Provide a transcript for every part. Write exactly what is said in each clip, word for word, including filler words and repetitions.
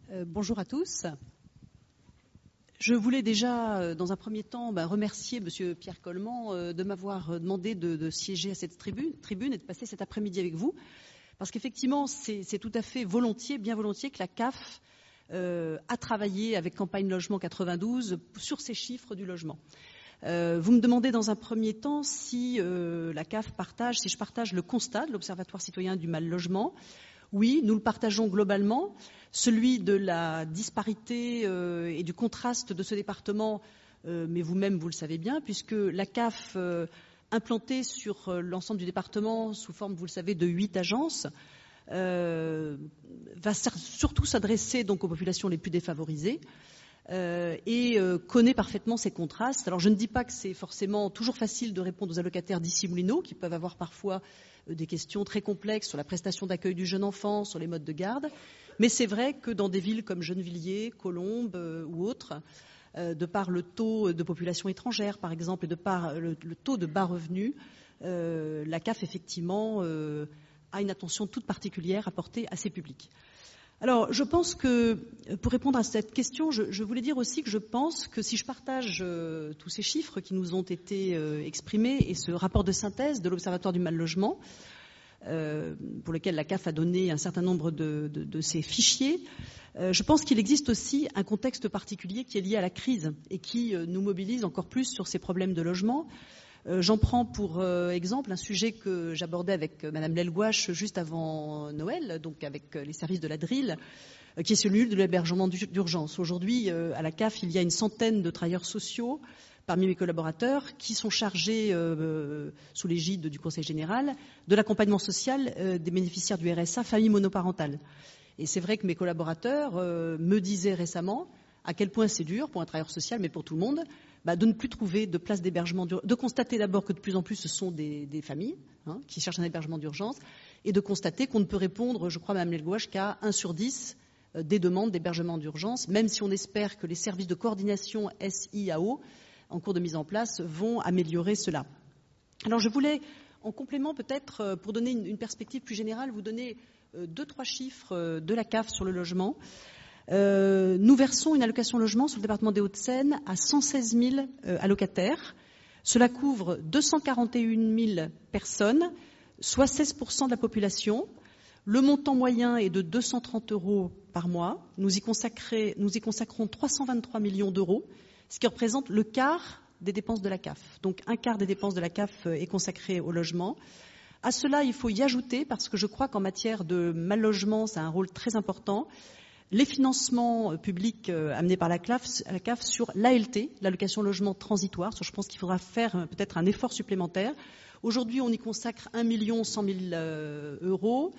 Euh, bonjour à tous. Je voulais déjà, euh, dans un premier temps, bah, remercier M. Pierre Collement euh, de m'avoir demandé de, de siéger à cette tribune, tribune et de passer cet après-midi avec vous. Parce qu'effectivement, c'est, c'est tout à fait volontiers, bien volontiers, que la C A F euh, a travaillé avec Campagne Logement quatre-vingt-douze sur ces chiffres du logement. Euh, vous me demandez dans un premier temps si euh, la C A F partage, si je partage le constat de l'Observatoire citoyen du mal-logement. Oui, nous le partageons globalement, celui de la disparité euh, et du contraste de ce département, euh, mais vous-même vous le savez bien, puisque la C A F, euh, implantée sur euh, l'ensemble du département sous forme, vous le savez, de huit agences, euh, va surtout s'adresser donc aux populations les plus défavorisées. Euh, et euh, connaît parfaitement ces contrastes. Alors je ne dis pas que c'est forcément toujours facile de répondre aux allocataires d'ici-Moulineaux, qui peuvent avoir parfois euh, des questions très complexes sur la prestation d'accueil du jeune enfant, sur les modes de garde, mais c'est vrai que dans des villes comme Gennevilliers, Colombes euh, ou autres, euh, de par le taux de population étrangère par exemple, et de par le, le taux de bas revenus, euh, la C A F effectivement euh, a une attention toute particulière à porter à ces publics. Alors, je pense que, pour répondre à cette question, je, je voulais dire aussi que je pense que si je partage euh, tous ces chiffres qui nous ont été euh, exprimés et ce rapport de synthèse de l'Observatoire du mal-logement, euh, pour lequel la C A F a donné un certain nombre de, de, de ces fichiers, euh, je pense qu'il existe aussi un contexte particulier qui est lié à la crise et qui euh, nous mobilise encore plus sur ces problèmes de logement. Euh, j'en prends pour euh, exemple un sujet que j'abordais avec euh, Madame Lelgouache juste avant Noël, donc avec euh, les services de la D R I L, euh, qui est celui de l'hébergement d'urgence. Aujourd'hui, euh, à la C A F, il y a une centaine de travailleurs sociaux parmi mes collaborateurs qui sont chargés, euh, sous l'égide du Conseil général, de l'accompagnement social euh, des bénéficiaires du R S A familles monoparentales. Et c'est vrai que mes collaborateurs euh, me disaient récemment à quel point c'est dur pour un travailleur social, mais pour tout le monde, bah, de ne plus trouver de place d'hébergement d'urgence, de constater d'abord que de plus en plus ce sont des, des familles hein, qui cherchent un hébergement d'urgence, et de constater qu'on ne peut répondre, je crois, Mme Lelgouache, qu'à un sur dix euh, des demandes d'hébergement d'urgence, même si on espère que les services de coordination S I A O, en cours de mise en place, vont améliorer cela. Alors je voulais, en complément peut-être, euh, pour donner une, une perspective plus générale, vous donner euh, deux, trois chiffres euh, de la C A F sur le logement. Euh, nous versons une allocation logement sur le département des Hauts-de-Seine à cent seize mille euh, allocataires. Cela couvre deux cent quarante et une mille personnes, soit seize pour cent de la population. Le montant moyen est de deux cent trente euros par mois. Nous y, nous y consacrons trois cent vingt-trois millions d'euros, ce qui représente le quart des dépenses de la C A F. Donc un quart des dépenses de la C A F est consacré au logement. À cela, il faut y ajouter, parce que je crois qu'en matière de mal-logement, ça a un rôle très important, les financements publics amenés par la C A F sur l'A L T, l'allocation logement transitoire. Je pense qu'il faudra faire peut-être un effort supplémentaire. Aujourd'hui, on y consacre un million cent mille euros.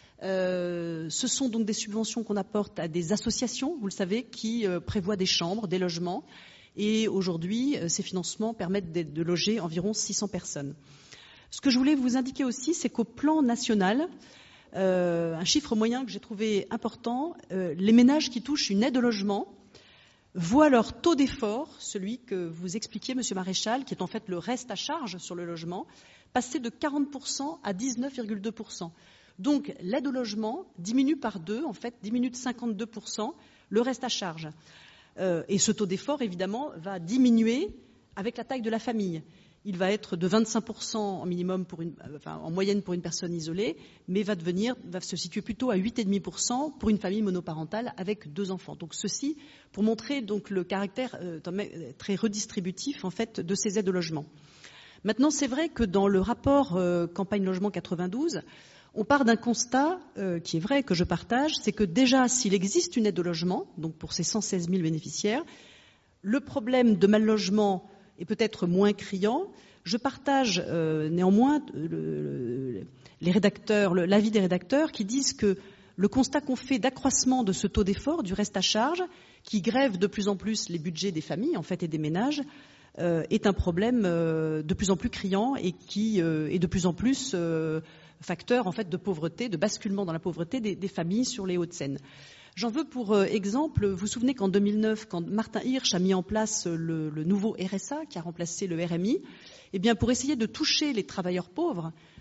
Euh, ce sont donc des subventions qu'on apporte à des associations, vous le savez, qui euh, prévoient des chambres, des logements. Et aujourd'hui, euh, ces financements permettent de, de loger environ six cents personnes. Ce que je voulais vous indiquer aussi, c'est qu'au plan national, Euh, un chiffre moyen que j'ai trouvé important, euh, les ménages qui touchent une aide au logement voient leur taux d'effort, celui que vous expliquiez, Monsieur Maréchal, qui est en fait le reste à charge sur le logement, passer de quarante pour cent à dix-neuf virgule deux pour cent. Donc l'aide au logement diminue par deux, en fait, diminue de cinquante-deux pour cent le reste à charge. Euh, et ce taux d'effort, évidemment, va diminuer avec la taille de la famille. Il va être de vingt-cinq pour cent en minimum pour une, enfin, en moyenne pour une personne isolée, mais va devenir, va se situer plutôt à huit virgule cinq pour cent pour une famille monoparentale avec deux enfants. Donc ceci pour montrer donc le caractère euh, très redistributif en fait de ces aides au logement. Maintenant, c'est vrai que dans le rapport euh, Campagne Logement quatre-vingt-douze, on part d'un constat euh, qui est vrai, que je partage, c'est que déjà s'il existe une aide au logement, donc pour ces cent seize mille bénéficiaires, le problème de mal-logement est peut-être moins criant. Je partage euh, néanmoins le, le, les rédacteurs, le, l'avis des rédacteurs qui disent que le constat qu'on fait d'accroissement de ce taux d'effort, du reste à charge, qui grève de plus en plus les budgets des familles en fait et des ménages, euh, est un problème euh, de plus en plus criant et qui euh, est de plus en plus euh, facteur en fait de pauvreté, de basculement dans la pauvreté des, des familles sur les Hauts-de-Seine. J'en veux pour euh, exemple, vous vous souvenez qu'en deux mille neuf, quand Martin Hirsch a mis en place le, le nouveau R S A qui a remplacé le R M I, eh bien pour essayer de toucher les travailleurs pauvres,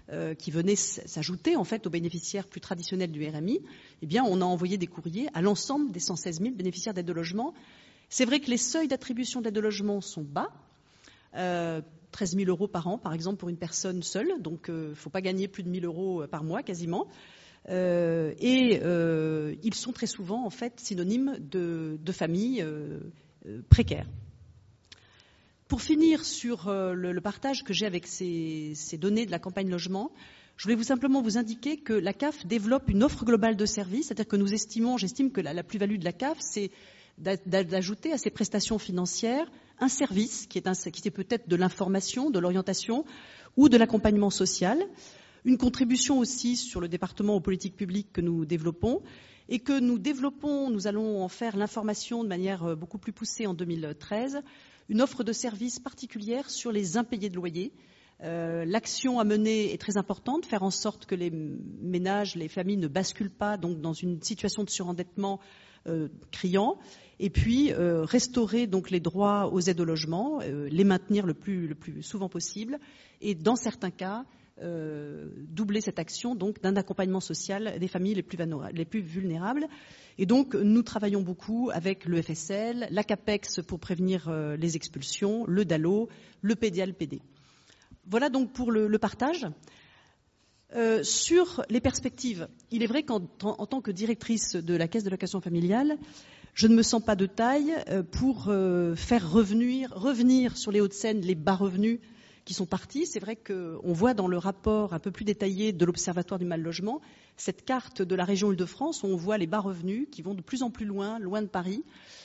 euh, qui venaient s'ajouter en fait aux bénéficiaires plus traditionnels du R M I, eh bien, on a envoyé des courriers à l'ensemble des cent seize mille bénéficiaires d'aide au logement. C'est vrai que les seuils d'attribution d'aide au logement sont bas, euh, treize mille euros par an, par exemple, pour une personne seule, donc il euh, ne faut pas gagner plus de mille euros par mois quasiment. Euh, et euh, ils sont très souvent en fait synonymes de, de familles euh, euh, précaires. Pour finir sur euh, le, le partage que j'ai avec ces, ces données de la campagne logement, je voulais vous simplement vous indiquer que la C A F développe une offre globale de services, c'est-à-dire que nous estimons, j'estime que la, la plus-value de la C A F, c'est d'ajouter à ces prestations financières un service qui est, un, qui est peut-être de l'information, de l'orientation ou de l'accompagnement social, une contribution aussi sur le département aux politiques publiques que nous développons et que nous développons, nous allons en faire l'information de manière beaucoup plus poussée en deux mille treize, une offre de services particulière sur les impayés de loyer. Euh, l'action à mener est très importante, faire en sorte que les ménages, les familles ne basculent pas donc dans une situation de surendettement euh, criant, et puis euh, restaurer donc les droits aux aides au logement, euh, les maintenir le plus, le plus souvent possible, et dans certains cas euh, doubler cette action donc d'un accompagnement social des familles les plus, les plus vulnérables. Et donc, nous travaillons beaucoup avec le F S L, la CAPEX pour prévenir euh, les expulsions, le DALO, le P D A L P D. Voilà donc pour le, le partage. Euh, sur les perspectives, il est vrai qu'en en tant que directrice de la Caisse de location familiale, je ne me sens pas de taille euh, pour euh, faire revenir, revenir sur les Hauts-de-Seine les bas revenus qui sont partis. C'est vrai qu'on voit dans le rapport un peu plus détaillé de l'Observatoire du mal-logement cette carte de la région Île-de-France où on voit les bas revenus qui vont de plus en plus loin, loin de Paris.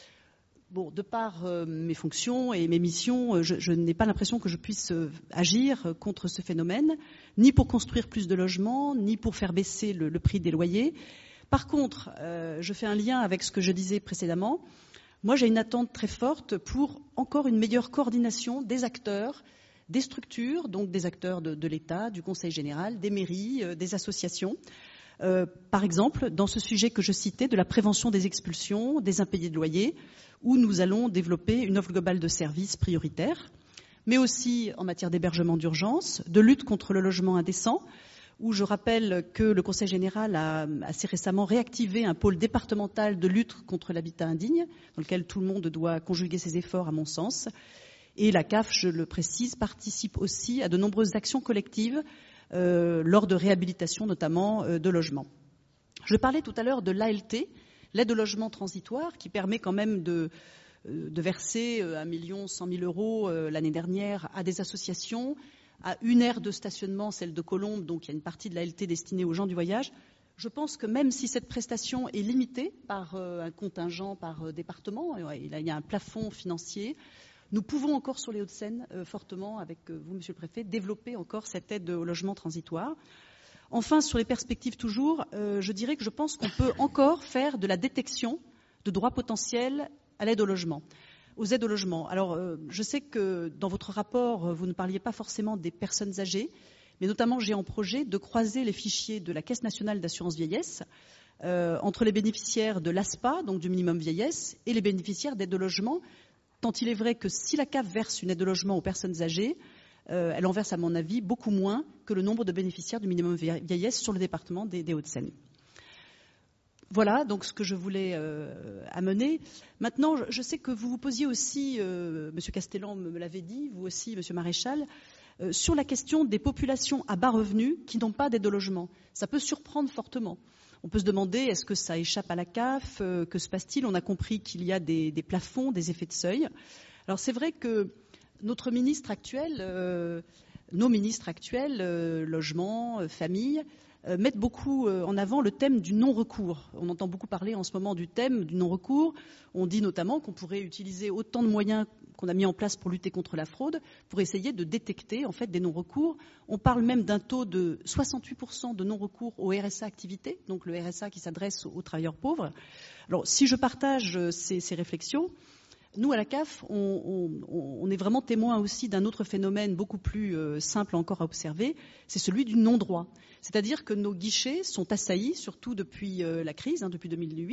Bon, de par euh, mes fonctions et mes missions, je, je n'ai pas l'impression que je puisse euh, agir contre ce phénomène, ni pour construire plus de logements, ni pour faire baisser le, le prix des loyers. Par contre, euh, je fais un lien avec ce que je disais précédemment. Moi, j'ai une attente très forte pour encore une meilleure coordination des acteurs, des structures, donc des acteurs de, de l'État, du Conseil général, des mairies, euh, des associations. Euh, par exemple, dans ce sujet que je citais, de la prévention des expulsions, des impayés de loyer, où nous allons développer une offre globale de services prioritaires, mais aussi en matière d'hébergement d'urgence, de lutte contre le logement indécent, où je rappelle que le Conseil général a assez récemment réactivé un pôle départemental de lutte contre l'habitat indigne, dans lequel tout le monde doit conjuguer ses efforts, à mon sens. Et la C A F, je le précise, participe aussi à de nombreuses actions collectives euh, lors de réhabilitation, notamment euh, de logements. Je parlais tout à l'heure de l'A L T, l'aide au logement transitoire, qui permet quand même de, de verser un million cent mille euros l'année dernière à des associations, à une aire de stationnement, celle de Colombes, donc il y a une partie de l'A L T destinée aux gens du voyage. Je pense que même si cette prestation est limitée par un contingent par département, il y a un plafond financier, nous pouvons encore sur les Hauts-de-Seine, fortement, avec vous, Monsieur le Préfet, développer encore cette aide au logement transitoire. Enfin, sur les perspectives toujours, euh, je dirais que je pense qu'on peut encore faire de la détection de droits potentiels à l'aide au logement, aux aides au logement. Alors, euh, je sais que dans votre rapport, vous ne parliez pas forcément des personnes âgées, mais notamment j'ai en projet de croiser les fichiers de la Caisse nationale d'assurance vieillesse euh, entre les bénéficiaires de l'A S P A, donc du minimum vieillesse, et les bénéficiaires d'aide au logement, tant il est vrai que si la C A F verse une aide au logement aux personnes âgées, Euh, elle en verse, à mon avis, beaucoup moins que le nombre de bénéficiaires du minimum vieillesse sur le département des, des Hauts-de-Seine. Voilà donc ce que je voulais euh, amener. Maintenant, je, je sais que vous vous posiez aussi, euh, M. Castellan me, me l'avait dit, vous aussi, M. Maréchal, euh, sur la question des populations à bas revenus qui n'ont pas d'aide au logement. Ça peut surprendre fortement. On peut se demander, est-ce que ça échappe à la C A F euh, Que se passe-t-il? On a compris qu'il y a des, des plafonds, des effets de seuil. Alors c'est vrai que notre ministre actuel, euh, nos ministres actuels, euh, logement, euh, famille, euh, mettent beaucoup euh, en avant le thème du non-recours. On entend beaucoup parler en ce moment du thème du non-recours. On dit notamment qu'on pourrait utiliser autant de moyens qu'on a mis en place pour lutter contre la fraude, pour essayer de détecter en fait des non-recours. On parle même d'un taux de soixante-huit pour cent de non-recours au R S A activité, donc le R S A qui s'adresse aux, aux travailleurs pauvres. Alors, si je partage ces, ces réflexions, nous, à la C A F, on, on, on est vraiment témoin aussi d'un autre phénomène beaucoup plus euh, simple encore à observer, c'est celui du non-droit. C'est-à-dire que nos guichets sont assaillis, surtout depuis euh, la crise, hein, depuis deux mille huit,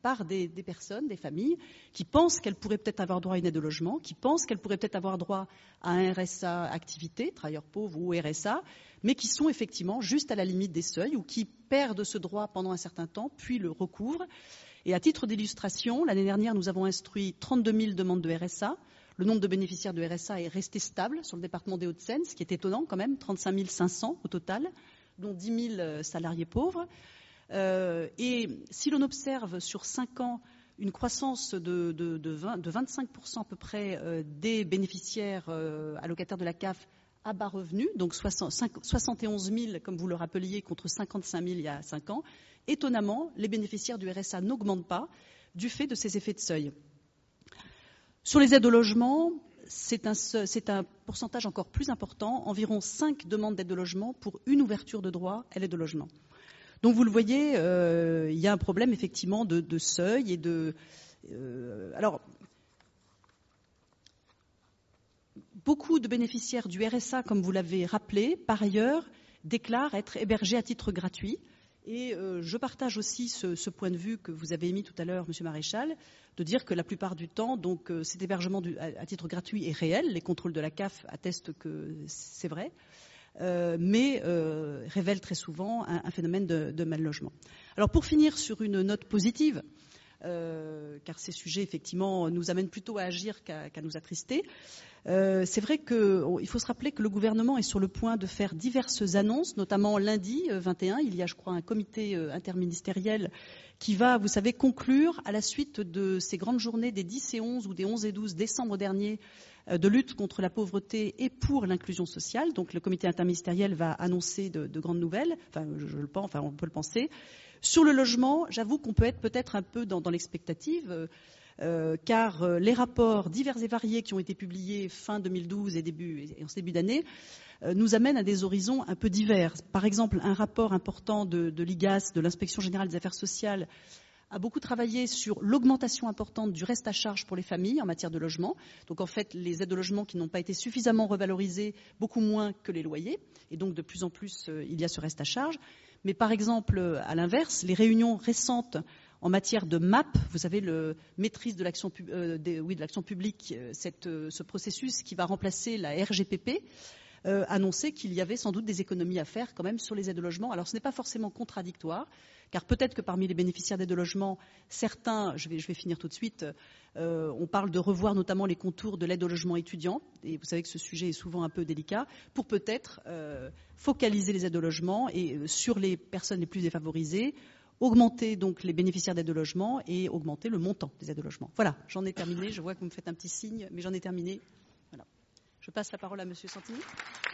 par des, des personnes, des familles, qui pensent qu'elles pourraient peut-être avoir droit à une aide au logement, qui pensent qu'elles pourraient peut-être avoir droit à un R S A activité, travailleurs pauvres ou R S A, mais qui sont effectivement juste à la limite des seuils ou qui perdent ce droit pendant un certain temps, puis le recouvrent. Et à titre d'illustration, l'année dernière, nous avons instruit trente-deux mille demandes de R S A. Le nombre de bénéficiaires de R S A est resté stable sur le département des Hauts-de-Seine, ce qui est étonnant quand même, trente-cinq mille cinq cents au total, dont dix mille salariés pauvres. Euh, et si l'on observe sur cinq ans une croissance de, de, de, vingt, de vingt-cinq pour cent à peu près euh, des bénéficiaires euh, allocataires de la C A F à bas revenus, donc soixante et onze mille, comme vous le rappeliez, contre cinquante-cinq mille il y a cinq ans, étonnamment, les bénéficiaires du R S A n'augmentent pas du fait de ces effets de seuil. Sur les aides au logement, c'est un, c'est un pourcentage encore plus important, environ cinq demandes d'aide au logement pour une ouverture de droit à l'aide au logement. Donc vous le voyez, euh, il y a un problème effectivement de, de seuil et de... Euh, alors, beaucoup de bénéficiaires du R S A, comme vous l'avez rappelé, par ailleurs, déclarent être hébergés à titre gratuit. Et euh, je partage aussi ce, ce point de vue que vous avez émis tout à l'heure, Monsieur Maréchal, de dire que la plupart du temps, donc, euh, cet hébergement du, à, à titre gratuit est réel. Les contrôles de la C A F attestent que c'est vrai, euh, mais euh, révèlent très souvent un, un phénomène de, de mal-logement. Alors, pour finir sur une note positive, euh, car ces sujets, effectivement, nous amènent plutôt à agir qu'à, qu'à nous attrister, Euh, c'est vrai qu'il faut se rappeler que le gouvernement est sur le point de faire diverses annonces, notamment lundi euh, vingt et un, il y a, je crois, un comité euh, interministériel qui va, vous savez, conclure à la suite de ces grandes journées des dix et onze ou des onze et douze décembre dernier euh, de lutte contre la pauvreté et pour l'inclusion sociale. Donc le comité interministériel va annoncer de, de grandes nouvelles, enfin, je, je le pense, enfin, on peut le penser. Sur le logement, j'avoue qu'on peut être peut-être un peu dans, dans l'expectative. Euh, Euh, car euh, les rapports divers et variés qui ont été publiés fin deux mille douze et, début, et en ce début d'année euh, nous amènent à des horizons un peu divers. Par exemple, un rapport important de, de l'I G A S, de l'Inspection générale des affaires sociales, a beaucoup travaillé sur l'augmentation importante du reste à charge pour les familles en matière de logement. Donc en fait, les aides au logement qui n'ont pas été suffisamment revalorisées, beaucoup moins que les loyers, et donc de plus en plus, euh, il y a ce reste à charge. Mais par exemple, à l'inverse, les réunions récentes en matière de M A P, vous savez, le maîtrise de l'action, euh, des, oui, de l'action publique, euh, cette, euh, ce processus qui va remplacer la R G P P, euh, annonçait qu'il y avait sans doute des économies à faire quand même sur les aides au logement. Alors ce n'est pas forcément contradictoire, car peut-être que parmi les bénéficiaires d'aides au logement, certains, je vais, je vais finir tout de suite, euh, on parle de revoir notamment les contours de l'aide au logement étudiant, et vous savez que ce sujet est souvent un peu délicat, pour peut-être euh, focaliser les aides au logement et, euh, sur les personnes les plus défavorisées, augmenter donc les bénéficiaires d'aide au logement et augmenter le montant des aides au logement. Voilà, j'en ai terminé. Je vois que vous me faites un petit signe, mais j'en ai terminé. Voilà. Je passe la parole à Monsieur Santini.